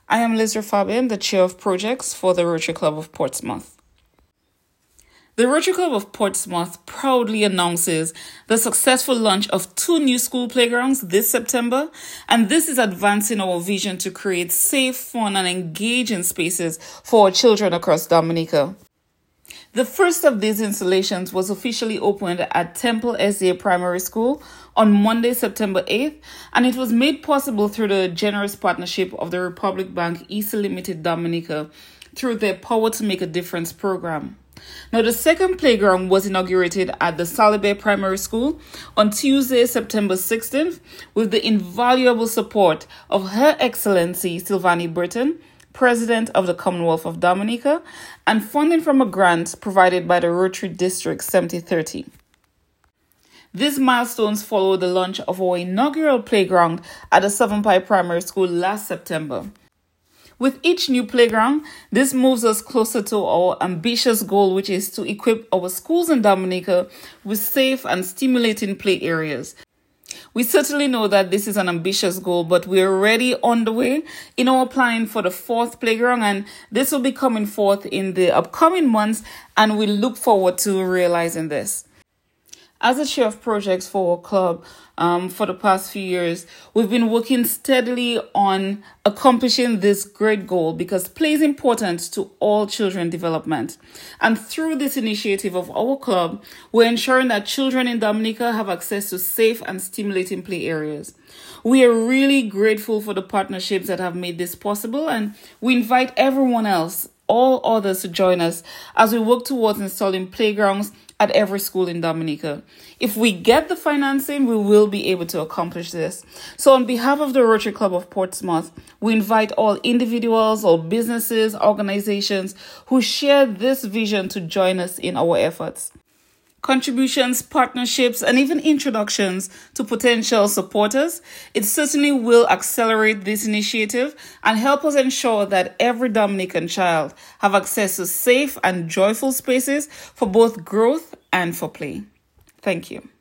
I am Liz Fabian, the Chair of Projects for the Rotary Club of Portsmouth. The Rotary Club of Portsmouth proudly announces the successful launch of 2 new school playgrounds this September, and this is advancing our vision to create safe, fun, and engaging spaces for our children across Dominica. The first of these installations was officially opened at Temple SDA Primary School on Monday, September 8th, and it was made possible through the generous partnership of the Republic Bank Easter Limited Dominica through their Power to Make a Difference program. Now, the second playground was inaugurated at the Salibay Primary School on Tuesday, September 16th, with the invaluable support of Her Excellency Sylvanie Burton, President of the Commonwealth of Dominica, and funding from a grant provided by the Rotary District 7030. These milestones follow the launch of our inaugural playground at the Southern Pie Primary School last September. With each new playground, this moves us closer to our ambitious goal, which is to equip our schools in Dominica with safe and stimulating play areas. We certainly know that this is an ambitious goal, but we're already on the way in our plan for the 4th playground, and this will be coming forth in the upcoming months, and we look forward to realizing this. As a chair of projects for our club for the past few years, we've been working steadily on accomplishing this great goal because play is important to all children development. And through this initiative of our club, we're ensuring that children in Dominica have access to safe and stimulating play areas. We are really grateful for the partnerships that have made this possible, and we invite everyone else, all others, to join us as we work towards installing playgrounds at every school in Dominica. If we get the financing, we will be able to accomplish this. So on behalf of the Rotary Club of Portsmouth, we invite all individuals or businesses, organizations who share this vision to join us in our efforts. Contributions, partnerships, and even introductions to potential supporters, it certainly will accelerate this initiative and help us ensure that every Dominican child have access to safe and joyful spaces for both growth and for play. Thank you.